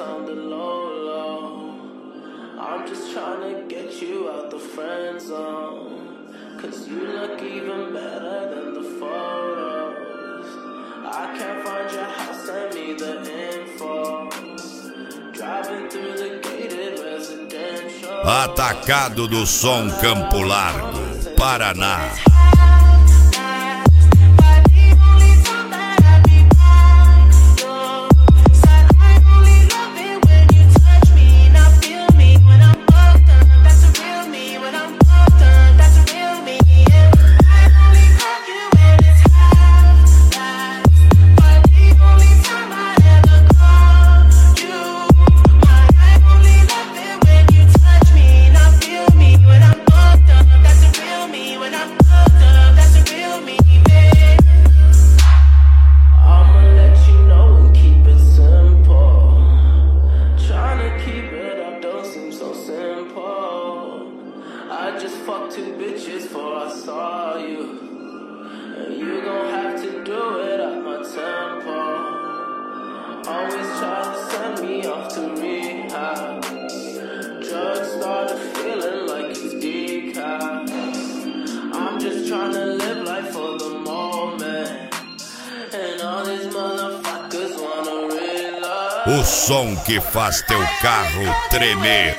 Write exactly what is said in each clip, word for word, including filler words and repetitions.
on the low, low. I'm just trying to get you out the friend zone, cause you look even better than the photos. I can't find your house, send me the info. Driving through the gated residential. Atacado do Som Campo Largo, Paraná. I just fucked two bitches before I saw you, and you gon' have to do it at my tempo. Always try to send me off to rehab. Drugs started feeling like it's decaf. I'm just trying to live life for the moment, and all these motherfuckers wanna realize. O som que faz teu carro tremer.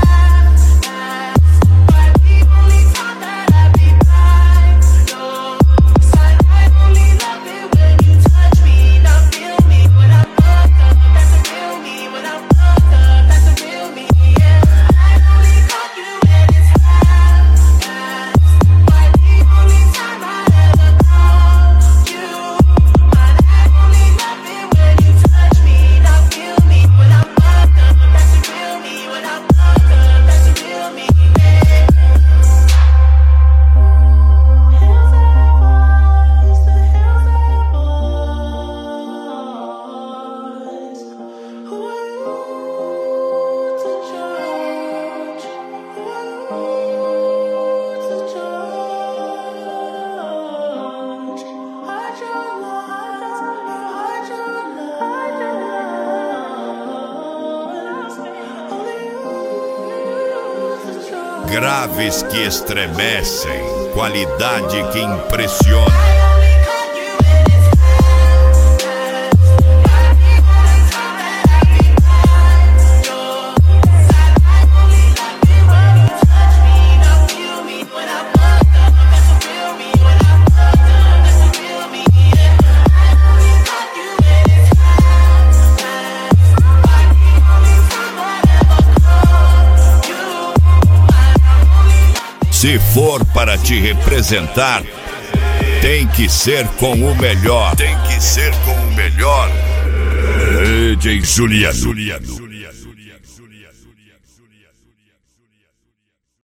Graves que estremecem, qualidade que impressiona. Se for para te representar, tem que ser com o melhor. Tem que ser com o melhor. D J Juliano.